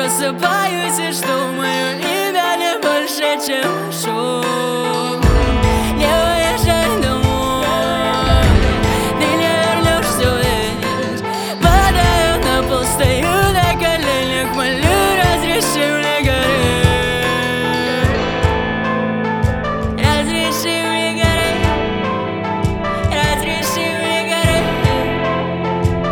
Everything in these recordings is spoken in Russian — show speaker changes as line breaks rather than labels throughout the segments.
просыпаюсь и жду, мое имя не больше, чем шум. Не уезжай домой, ты не вернешься, ведь падаю на пол, стою на коленях, молю, разреши мне гореть. Разреши мне гореть, разреши мне гореть.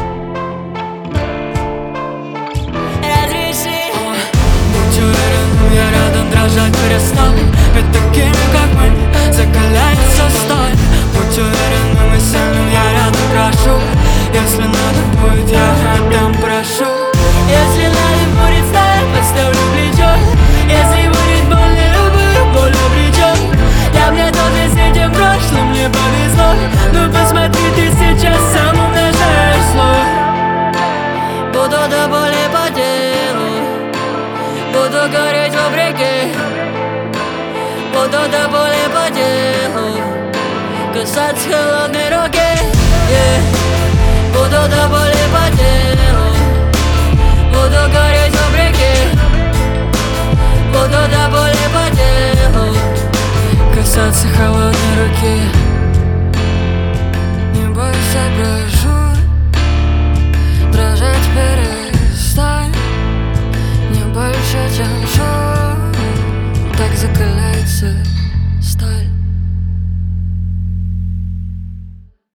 Разреши. Будь уверен, я рядом, дрожать перестал. Ведь такими, как мы, закаляется сталь. Будь уверен, мы сильным, я рядом, прошу. Если надо будет, я отдам, прошу. Если надо будет стать, подставлю плечо. Если будет больно, любую боль обречу. Я б не тот, и с этим прошлым не повезло. Ну посмотри, ты сейчас сам умножаешь слов. Буду до боли по делу, буду гореть вопреки. Буду до боли по делу, касаться холодной руки, Буду до боли по делу, буду гореть вопреки. Буду до боли по делу, касаться холодной руки. Не бойся, прошу, дрожать перестань. Не больше, чем шум, так закаляется